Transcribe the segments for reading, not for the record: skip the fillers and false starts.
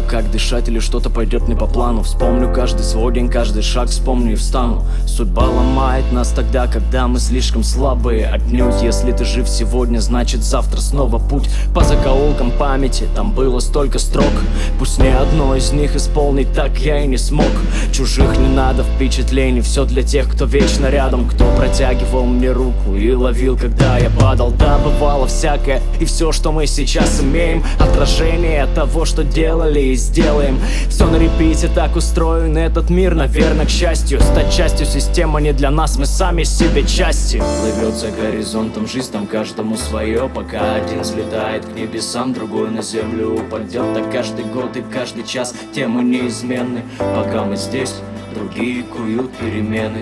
как дышать или что-то пойдет не по плану. Вспомню каждый свой день, каждый шаг вспомню и встану. Судьба ломает нас тогда, когда мы слишком слабые. Отнюдь, если ты жив сегодня, значит завтра снова путь. По закоулкам памяти, там было столько строк. Пусть ни одно из них исполнить так я и не смог. Чужих не надо впечатлений, все для тех, кто вечно рядом. Кто протягивал мне руку и ловил, когда я падал. Да, бывало всякое, и все, что мы сейчас имеем, отражение того, что делали и сделаем. Все на репите, так устроен этот мир, наверное, к счастью. Стать частью системы не для нас, мы сами себе части. Плывет за горизонтом жизнь, там каждому свое. Пока один взлетает к небесам, другой на землю упадет. Так каждый год и каждый час темы неизменны. Пока мы здесь, другие куют перемены.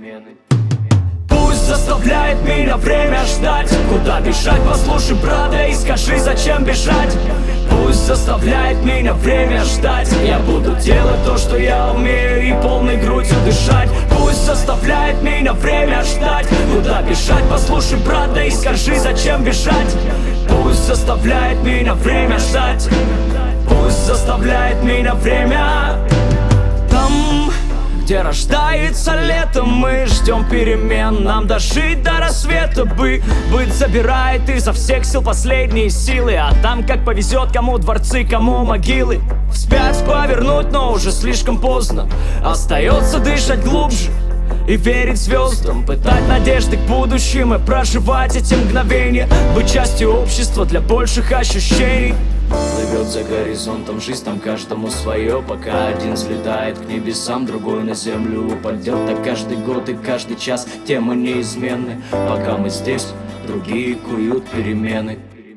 Пусть заставляет меня время ждать. Куда бежать, послушай брата и скажи, зачем бежать. Пусть заставляет меня время ждать. Я буду делать то, что я умею, и полной грудью дышать. Пусть заставляет меня время ждать. Куда бежать, послушай брата и скажи, зачем бежать. Пусть заставляет меня время ждать. Пусть заставляет меня время. Там, где рождается лето, мы ждем перемен. Нам дожить до рассвета быть забирает изо всех сил последние силы. А там как повезет, кому дворцы, кому могилы. Вспять повернуть, но уже слишком поздно. Остается дышать глубже и верить звездам, пытать надежды к будущему и проживать эти мгновения. Быть частью общества для больших ощущений. Плывет за горизонтом жизнь, там каждому свое. Пока один взлетает к небесам, другой на землю упадет. Так каждый год и каждый час темы неизменны. Пока мы здесь, другие куют перемены.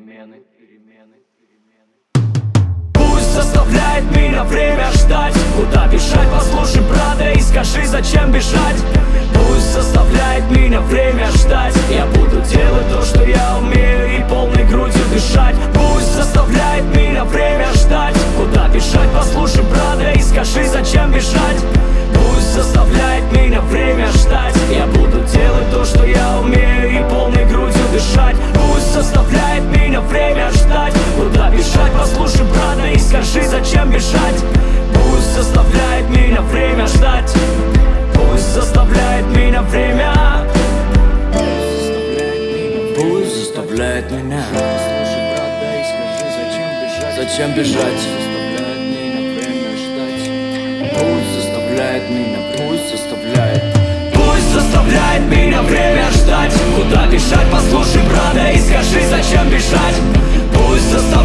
Пусть заставляет меня время ждать. Куда бежать, послушай брата и скажи, зачем бежать. Пусть заставляет меня время ждать. Я буду делать то, что я умею, и полной грудью дышать. Пусть заставляет меня время ждать. Куда бежать, послушай брата и скажи, зачем бежать. Пусть заставляет меня время ждать. Я буду делать то, что я умею, и полной грудью дышать. Пусть заставляет меня время ждать. Куда бежать, послушай брата и скажи, зачем бежать. Пусть заставляет меня время ждать. Пусть заставляет меня время. Пусть заставляет меня. Послушай брата и скажи, зачем бежать. Заставляет меня время ждать. Пусть заставляет меня, пусть заставляет. Пусть заставляет меня время ждать. Куда бежать, послушай брата и скажи, зачем бежать. Пусть заставляет